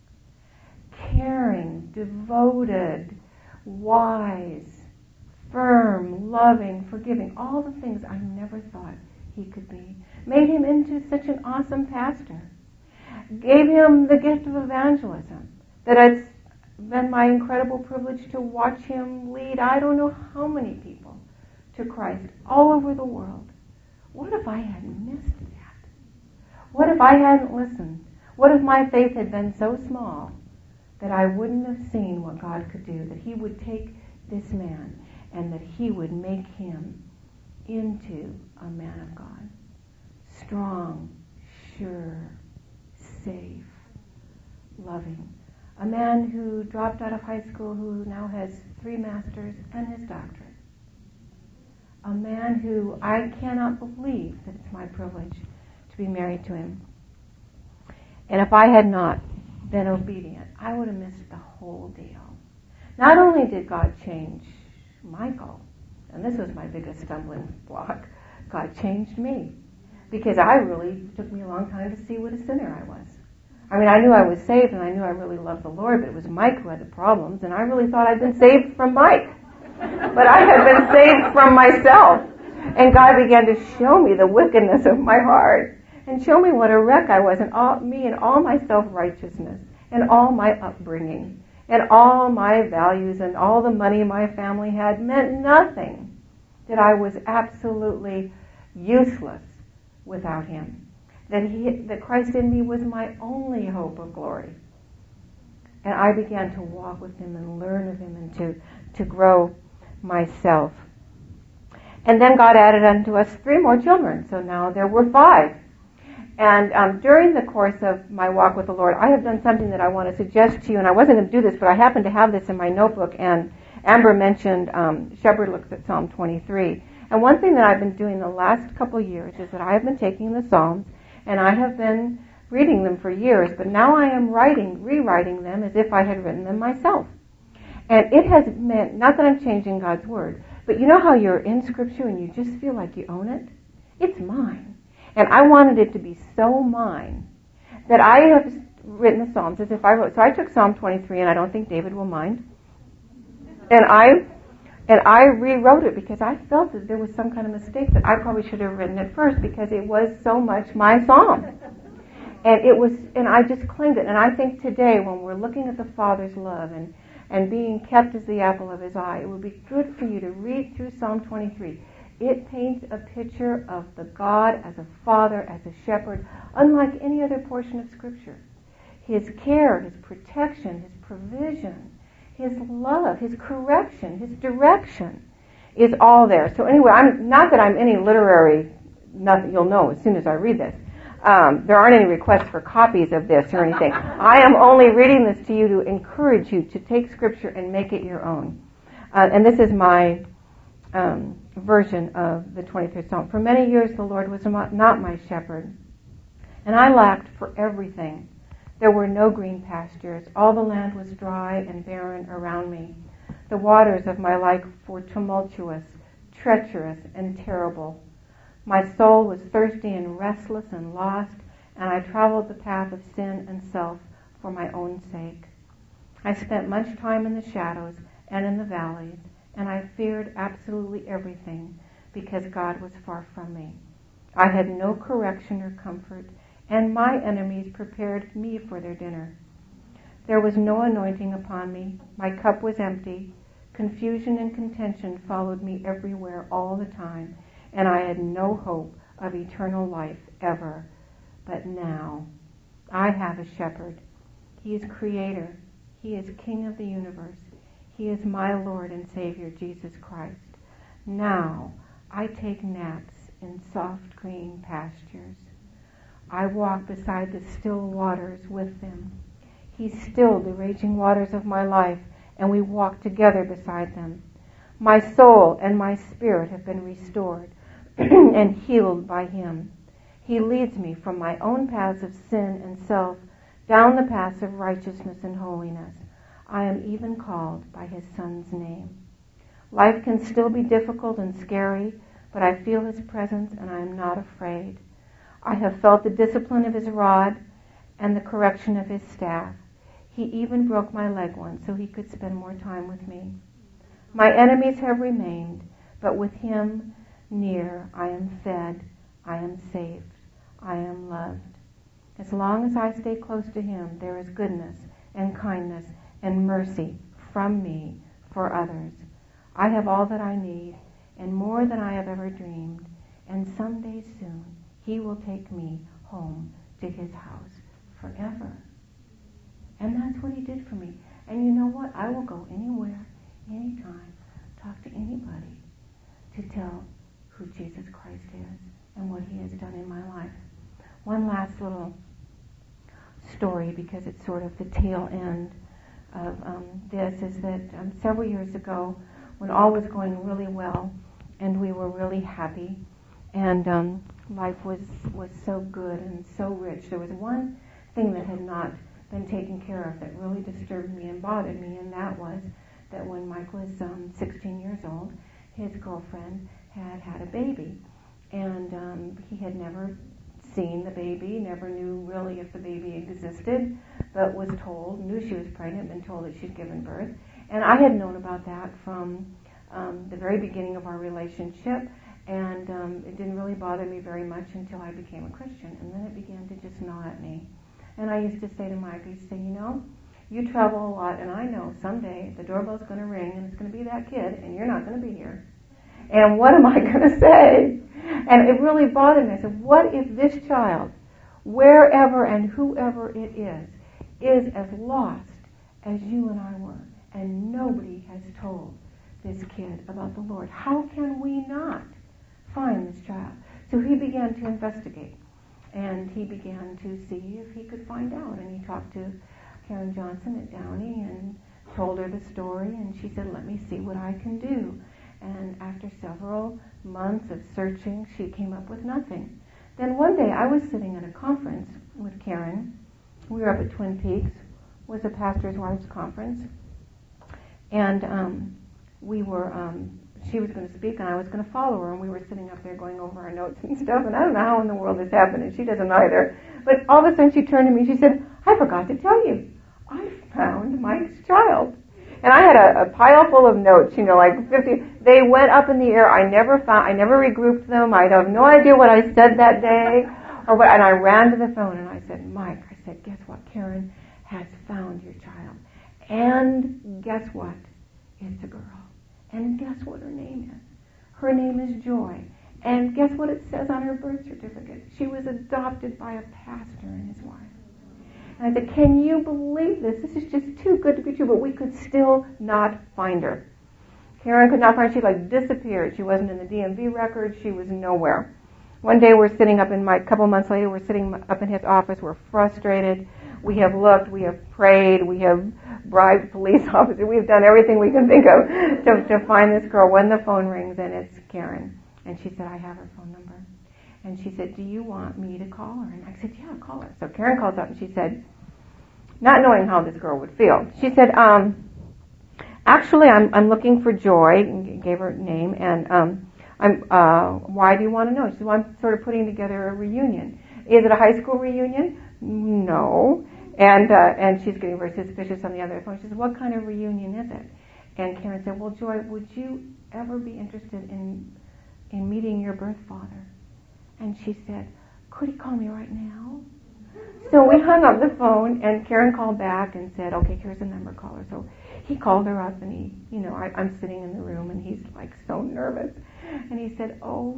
Caring, devoted, wise, firm, loving, forgiving, all the things I never thought he could be. Made him into such an awesome pastor. Gave him the gift of evangelism. That it's been my incredible privilege to watch him lead I don't know how many people to Christ all over the world. What if I hadn't missed that? What if I hadn't listened? What if my faith had been so small that I wouldn't have seen what God could do, that he would take this man and that he would make him into a man of God. Strong, sure, safe, loving. A man who dropped out of high school, who now has 3 masters and his doctorate. A man who I cannot believe that it's my privilege to be married to him. And if I had not been obedient, I would have missed the whole deal. Not only did God change Michael, and this was my biggest stumbling block, God changed me. Because it took me a long time to see what a sinner I was. I mean, I knew I was saved and I knew I really loved the Lord, but it was Mike who had the problems, and I really thought I'd been saved from Mike. But I had been saved from myself. And God began to show me the wickedness of my heart and show me what a wreck I was, and all my self-righteousness and all my upbringing and all my values and all the money my family had meant nothing, that I was absolutely useless without him. That Christ in me was my only hope of glory. And I began to walk with him and learn of him and to grow myself. And then God added unto us 3 more children. So now there were 5. And during the course of my walk with the Lord, I have done something that I want to suggest to you. And I wasn't going to do this, but I happened to have this in my notebook. And Amber mentioned Shepherd looks at Psalm 23. And one thing that I've been doing the last couple of years is that I have been taking the Psalms, and I have been reading them for years, but now I am rewriting them as if I had written them myself. And it has meant, not that I'm changing God's Word, but you know how you're in Scripture and you just feel like you own it? It's mine. And I wanted it to be so mine that I have written the Psalms as if I wrote. So I took Psalm 23, and I don't think David will mind. And I rewrote it because I felt that there was some kind of mistake, that I probably should have written it first because it was so much my psalm. And I just claimed it. And I think today, when we're looking at the Father's love and being kept as the apple of his eye, it would be good for you to read through Psalm 23. It paints a picture of the God as a father, as a shepherd, unlike any other portion of Scripture. His care, his protection, his provision, his love, his correction, his direction is all there. So anyway, not that I'm any literary, nothing, you'll know as soon as I read this. There aren't any requests for copies of this or anything. I am only reading this to you to encourage you to take Scripture and make it your own. And this is my version of the 23rd Psalm. For many years the Lord was not my shepherd, and I lacked for everything. There were no green pastures. All the land was dry and barren around me. The waters of my life were tumultuous, treacherous, and terrible. My soul was thirsty and restless and lost, and I traveled the path of sin and self for my own sake. I spent much time in the shadows and in the valleys, and I feared absolutely everything because God was far from me. I had no correction or comfort, and my enemies prepared me for their dinner. There was no anointing upon me. My cup was empty. Confusion and contention followed me everywhere all the time, and I had no hope of eternal life ever. But now I have a shepherd. He is creator. He is king of the universe. He is my Lord and Savior, Jesus Christ. Now I take naps in soft green pastures. I walk beside the still waters with them. He stilled the raging waters of my life, and we walk together beside them. My soul and my spirit have been restored and healed by Him. He leads me from my own paths of sin and self down the paths of righteousness and holiness. I am even called by His Son's name. Life can still be difficult and scary, but I feel His presence and I am not afraid. I have felt the discipline of His rod and the correction of His staff. He even broke my leg once so He could spend more time with me. My enemies have remained, but with Him near I am fed, I am saved, I am loved. As long as I stay close to Him, there is goodness and kindness and mercy from me for others. I have all that I need and more than I have ever dreamed, and someday soon He will take me home to His house forever. And that's what He did for me. And you know what? I will go anywhere, anytime, talk to anybody to tell who Jesus Christ is and what He has done in my life. One last little story, because it's sort of the tail end of this, is that several years ago, when all was going really well and we were really happy and life was so good and so rich, there was one thing that had not been taken care of that really disturbed me and bothered me, and that was that when Mike was 16 years old, his girlfriend had had a baby, and he had never seen the baby, never knew really if the baby existed, but was told, knew she was pregnant, been told that she'd given birth. And I had known about that from the very beginning of our relationship, and it didn't really bother me very much until I became a Christian, and then it began to just gnaw at me. And I used to say to Mike, I used to say, you travel a lot, and I know someday the doorbell's going to ring, and it's going to be that kid, and you're not going to be here. And what am I going to say? And it really bothered me. I said, what if this child, wherever and whoever it is as lost as you and I were, and nobody has told this kid about the Lord? How can we not find this child? So he began to investigate, and he began to see if he could find out. And he talked to Karen Johnson at Downey and told her the story, and she said, let me see what I can do. And after several months of searching, she came up with nothing. Then one day I was sitting at a conference with Karen. We were up at Twin Peaks. It was a pastor's wife's conference. And she was going to speak and I was going to follow her, and we were sitting up there going over our notes and stuff, and I don't know how in the world this happened, and she doesn't either. But all of a sudden she turned to me and she said, I forgot to tell you, I found Mike's child. And I had a pile full of notes, like 50. They went up in the air. I never regrouped them. I have no idea what I said that day. And I ran to the phone and I said, Mike, I said, guess what? Karen has found your child. And guess what? It's a girl. And guess what her name is? Her name is Joy. And guess what it says on her birth certificate? She was adopted by a pastor and his wife. And I said, can you believe this? This is just too good to be true, but we could still not find her. Karen could not find her. She disappeared. She wasn't in the DMV records. She was nowhere. One day we're sitting up a couple months later, we're sitting up in his office. We're frustrated. We have looked. We have prayed. We have bribed police officers. We've done everything we can think of to find this girl. When the phone rings, and it's Karen. And she said, I have her phone number. And she said, do you want me to call her? And I said, yeah, call her. So Karen calls up and she said, not knowing how this girl would feel, she said, actually, I'm looking for Joy, and gave her name, and why do you want to know? She said, well, I'm sort of putting together a reunion. Is it a high school reunion? No. And she's getting very suspicious on the other phone. She said, what kind of reunion is it? And Karen said, well, Joy, would you ever be interested in meeting your birth father? And she said, could he call me right now? So we hung up the phone, and Karen called back and said, okay, here's the number, call her. So he called her up, and I'm sitting in the room, and he's so nervous. And he said, oh,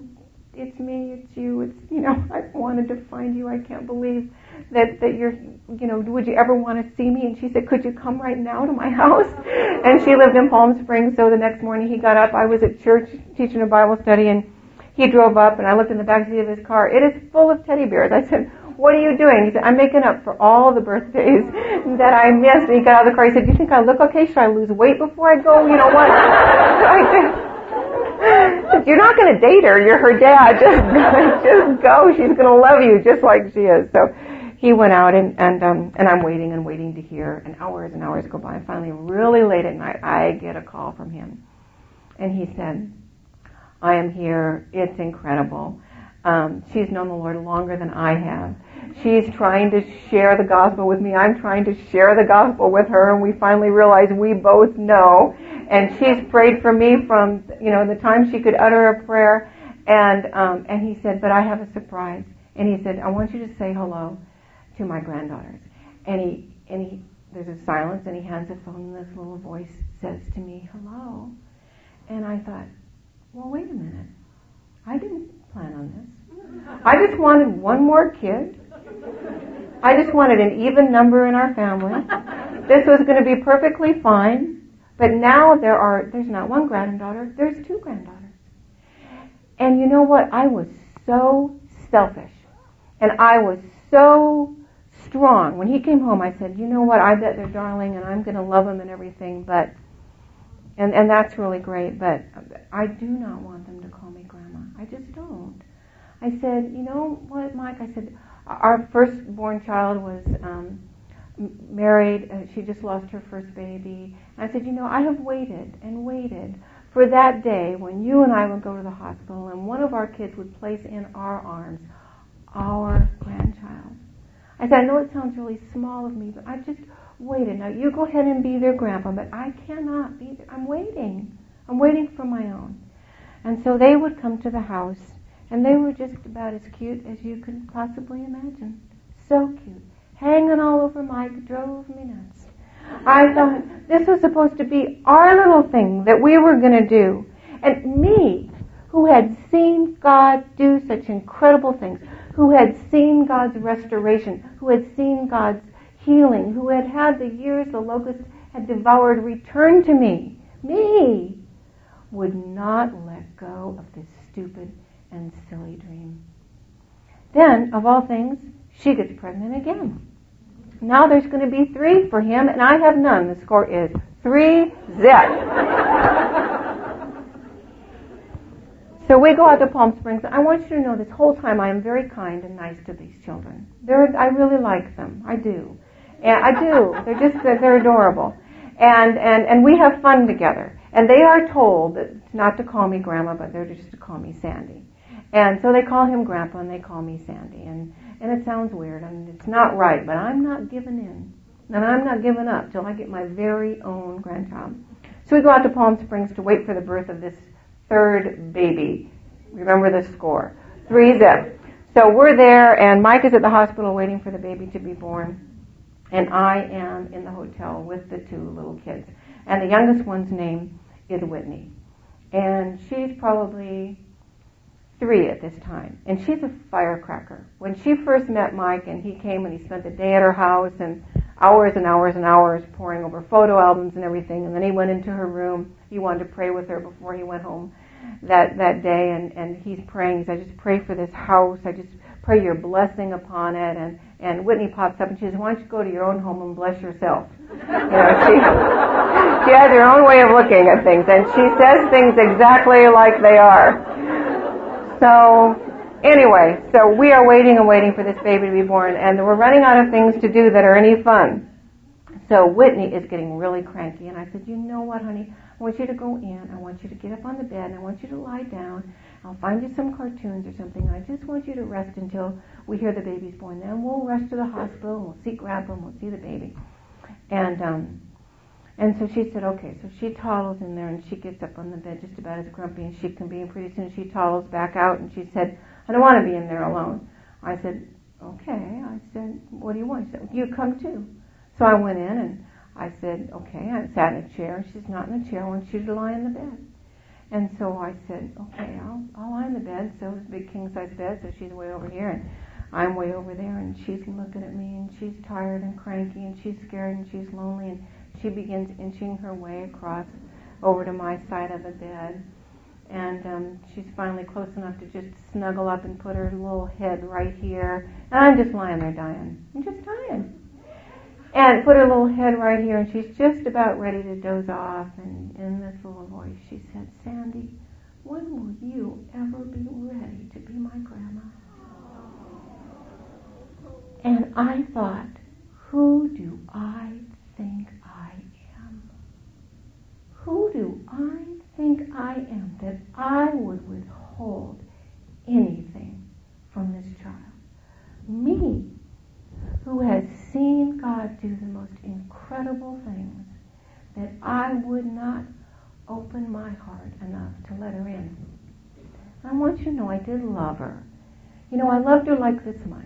it's me, it's you, I wanted to find you. I can't believe that you're, would you ever want to see me? And she said, could you come right now to my house? And she lived in Palm Springs, so the next morning he got up. I was at church teaching a Bible study, and he drove up, and I looked in the back seat of his car. It is full of teddy bears. I said, what are you doing? He said, I'm making up for all the birthdays that I missed. And he got out of the car. He said, do you think I look okay? Should I lose weight before I go? You know what? I said, you're not going to date her. You're her dad. Just go. She's going to love you just like she is. So he went out, and I'm waiting and waiting to hear. And hours go by. And finally, really late at night, I get a call from him. And he said, I am here. It's incredible. She's known the Lord longer than I have. She's trying to share the gospel with me. I'm trying to share the gospel with her, and we finally realize we both know. And she's prayed for me from, the time she could utter a prayer. And he said, but I have a surprise. And he said, I want you to say hello to my granddaughters. And he there's a silence, and he hands the phone, and this little voice says to me, hello. And I thought, well, wait a minute. I didn't plan on this. I just wanted one more kid. I just wanted an even number in our family. This was going to be perfectly fine. But now there's not one granddaughter, there's two granddaughters. And you know what? I was so selfish. And I was so strong. When he came home, I said, you know what? I bet they're darling, and I'm going to love them and everything, but... And that's really great, but I do not want them to call me Grandma. I just don't. I said, you know what, Mike? I said, our firstborn child was married. She just lost her first baby. And I said, I have waited and waited for that day when you and I would go to the hospital and one of our kids would place in our arms our grandchild. I said, I know it sounds really small of me, but I just waited. Now, you go ahead and be their grandpa, but I cannot be there. I'm waiting. I'm waiting for my own. And so they would come to the house, and they were just about as cute as you could possibly imagine. So cute. Hanging all over Mike drove me nuts. I thought this was supposed to be our little thing that we were going to do. And me, who had seen God do such incredible things, who had seen God's restoration, who had seen God's healing, who had had the years the locusts had devoured return to me, would not let go of this stupid and silly dream. Then, of all things, she gets pregnant again. Now there's going to be 3 for him, and I have none. The score is 3-zip. So we go out to Palm Springs. I want you to know this whole time I am very kind and nice to these children. I really like them. I do. And I do. They're adorable. And we have fun together. And they are told that not to call me Grandma, but they're just to call me Sandy. And so they call him Grandpa and they call me Sandy. And it sounds weird and it's not right, but I'm not giving in. And I'm not giving up till I get my very own grandchild. So we go out to Palm Springs to wait for the birth of this 3rd baby. Remember the score. 3-zip. So we're there, and Mike is at the hospital waiting for the baby to be born. And I am in the hotel with the 2 little kids. And the youngest one's name is Whitney. And she's probably 3 at this time. And she's a firecracker. When she first met Mike and he came and he spent the day at her house and hours and hours and hours poring over photo albums and everything, and then he went into her room. He wanted to pray with her before he went home that day, and he's praying. He said, I just pray for this house. I just pray your blessing upon it. And Whitney pops up and she says, why don't you go to your own home and bless yourself? She has her own way of looking at things, and she says things exactly like they are. So anyway, so we are waiting and waiting for this baby to be born, and we're running out of things to do that are any fun. So Whitney is getting really cranky, and I said, you know what, honey? I want you to go in. I want you to get up on the bed, and I want you to lie down. I'll find you some cartoons or something. I just want you to rest until we hear the baby's born. Then we'll rush to the hospital, and we'll see Grandpa, and we'll see the baby. And so she said, okay. So she toddles in there, and she gets up on the bed just about as grumpy as she can be. And pretty soon she toddles back out, and she said, I don't want to be in there alone. I said, okay. I said, what do you want? She said, you come too. So I went in, and I said, okay. I sat in a chair, and she's not in the chair. I want you to lie in the bed. And so I said, okay, I'll lie in the bed. So it's a big king-size bed, so she's way over here, and I'm way over there, and she's looking at me, and she's tired and cranky, and she's scared, and she's lonely, and she begins inching her way across over to my side of the bed. And she's finally close enough to just snuggle up and put her little head right here. And I'm just lying there dying. I'm just dying. And put her little head right here, and she's just about ready to doze off. And in this little voice, she said, Sandy, when will you ever be ready to be my grandma? And I thought, who do I think I am? Who do I think I am that I would withhold anything from this child? Me, who has seen God do the most incredible things, that I would not open my heart enough to let her in. I want you to know I did love her. I loved her like this much.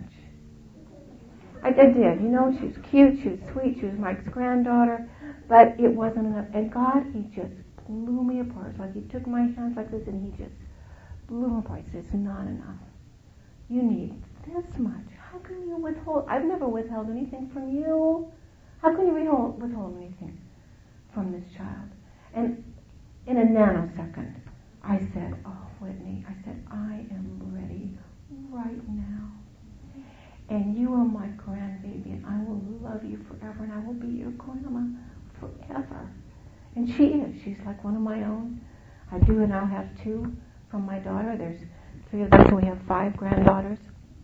I did. She was cute, she was sweet, she was Mike's granddaughter, but it wasn't enough. And God, He just blew me apart. It's like He took my hands like this and He just blew them apart. He said, it's not enough. You need this much. How can you withhold? I've never withheld anything from you. How can you withhold anything from this child? And in a nanosecond, I said, oh, Whitney, I said, I am ready right now. And you are my grandbaby, and I will love you forever, and I will be your grandma forever. And she is. She's like one of my own. I do now have 2 from my daughter. There's 3 of us, so we have 5 granddaughters.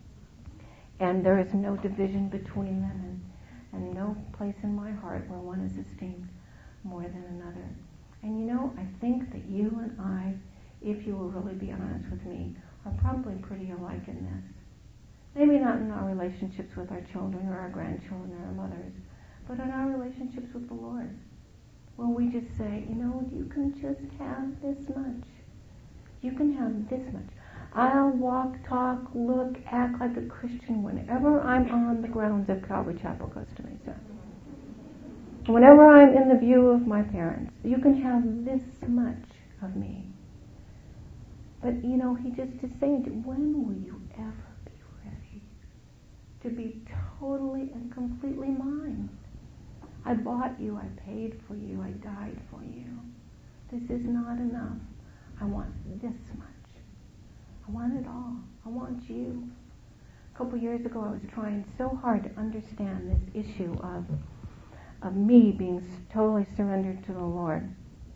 And there is no division between them, and no place in my heart where one is esteemed more than another. And I think that you and I, if you will really be honest with me, are probably pretty alike in this. Maybe not in our relationships with our children or our grandchildren or our mothers, but in our relationships with the Lord, where we just say, you can just have this much. You can have this much. I'll walk, talk, look, act like a Christian whenever I'm on the grounds of Calvary Chapel, Costa Mesa. Whenever I'm in the view of my parents, you can have this much of me. But, He just is saying, when will you ever be ready to be totally and completely mine? I bought you, I paid for you, I died for you. This is not enough. I want this much. I want it all. I want you. A couple years ago, I was trying so hard to understand this issue of me being totally surrendered to the Lord.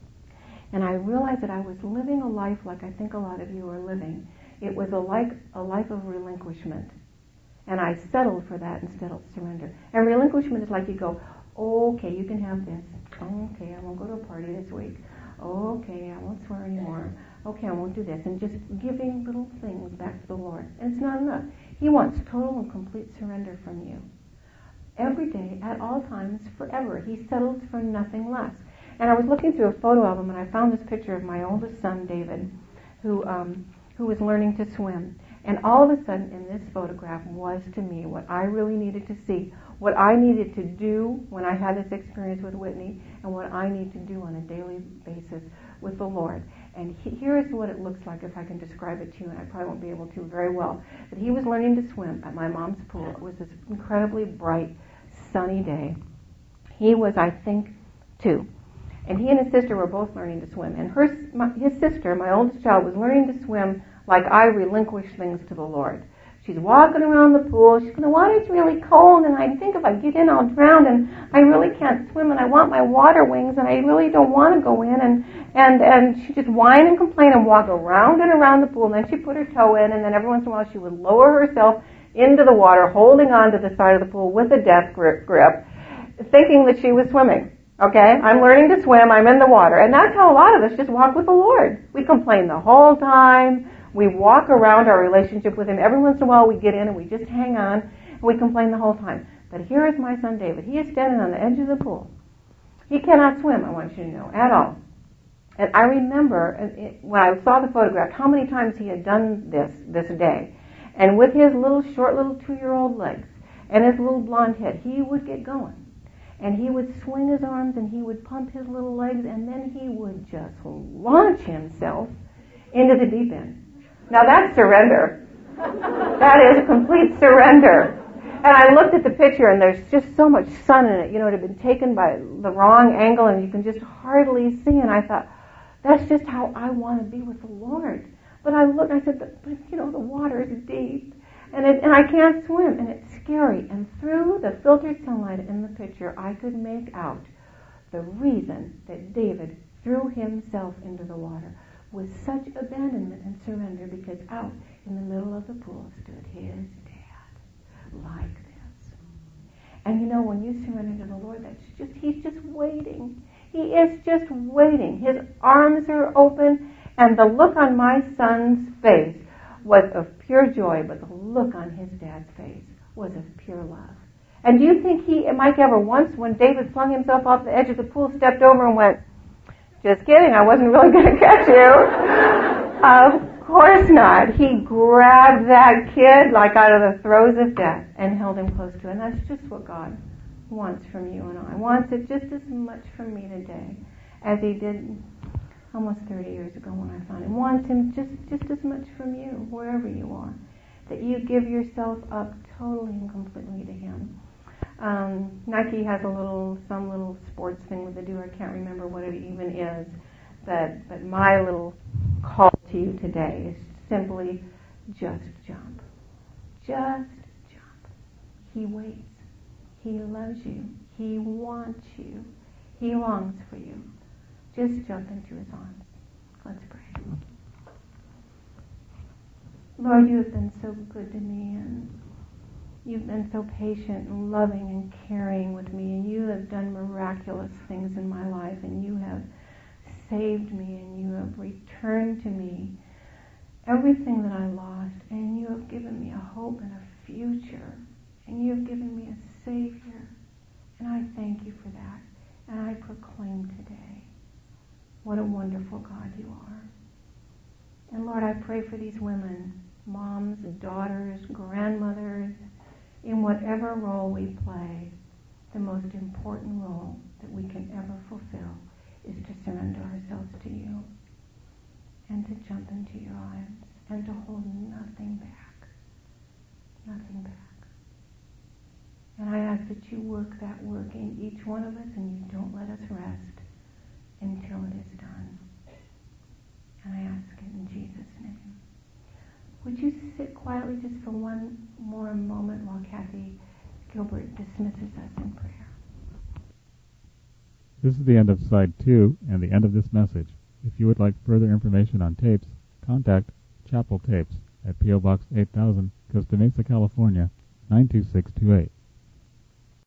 And I realized that I was living a life like I think a lot of you are living. It was a life of relinquishment. And I settled for that instead of surrender. And relinquishment is like you go, okay, you can have this. Okay, I won't go to a party this week. Okay, I won't swear anymore. Okay, I won't do this. And just giving little things back to the Lord. And it's not enough. He wants total and complete surrender from you. Every day, at all times, forever. He settles for nothing less. And I was looking through a photo album, and I found this picture of my oldest son, David, who was learning to swim. And all of a sudden, in this photograph was to me what I really needed to see, what I needed to do when I had this experience with Whitney, and what I need to do on a daily basis with the Lord. And here is what it looks like if I can describe it to you, and I probably won't be able to very well. But he was learning to swim at my mom's pool. It was this incredibly bright, sunny day. He was, I think, 2. And he and his sister were both learning to swim. And his sister, my oldest child, was learning to swim like I relinquish things to the Lord. She's walking around the pool. She's going, the water's really cold, and I think if I get in, I'll drown, and I really can't swim, and I want my water wings, and I really don't want to go in. And she just whine and complain and walk around and around the pool, and then she put her toe in, and then every once in a while she would lower herself into the water, holding on to the side of the pool with a death grip, thinking that she was swimming. Okay? I'm learning to swim. I'm in the water. And that's how a lot of us just walk with the Lord. We complain the whole time. We walk around our relationship with Him. Every once in a while we get in and we just hang on and we complain the whole time. But here is my son David. He is standing on the edge of the pool. He cannot swim, I want you to know, at all. And I remember when I saw the photograph how many times he had done this day. And with his short little 2-year-old legs and his little blonde head, he would get going. And he would swing his arms and he would pump his little legs and then he would just launch himself into the deep end. Now that's surrender. That is complete surrender. And I looked at the picture and there's just so much sun in it. You know, it had been taken by the wrong angle and you can just hardly see. And I thought, that's just how I want to be with the Lord. But I looked and I said, but you know, the water is deep. And I can't swim. And it's scary. And through the filtered sunlight in the picture, I could make out the reason that David threw himself into the water with such abandonment and surrender, because out in the middle of the pool stood his dad, like this. And you know, when you surrender to the Lord, he's just waiting. He is just waiting. His arms are open, and the look on my son's face was of pure joy, but the look on his dad's face was of pure love. And do you think Mike ever once, when David flung himself off the edge of the pool, stepped over and went, just kidding, I wasn't really going to catch you? Of course not. He grabbed that kid like out of the throes of death and held him close to him. And that's just what God wants from you and I. Wants it just as much from me today as he did almost 30 years ago when I found him. Wants him just as much from you, wherever you are, that you give yourself up totally and completely to him. Nike has some little sports thing that they do. I can't remember what it even is, but my little call to you today is simply just jump. Just jump. He waits. He loves you. He wants you. He longs for you. Just jump into his arms. Let's pray. Lord, you have been so good to me, and you've been so patient and loving and caring with me, and you have done miraculous things in my life, and you have saved me, and you have returned to me everything that I lost, and you have given me a hope and a future, and you have given me a Savior, and I thank you for that, and I proclaim today what a wonderful God you are. And Lord, I pray for these women, moms, daughters, grandmothers, in whatever role we play. The most important role that we can ever fulfill is to surrender ourselves to you and to jump into your arms and to hold nothing back. Nothing back. And I ask that you work that work in each one of us, and you don't let us rest until it is done. And I ask it in Jesus' name. Would you sit quietly just for one more moment while Kathy Gilbert dismisses us in prayer? This is the end of Side 2 and the end of this message. If you would like further information on tapes, contact Chapel Tapes at P.O. Box 8000, Costa Mesa, California, 92628.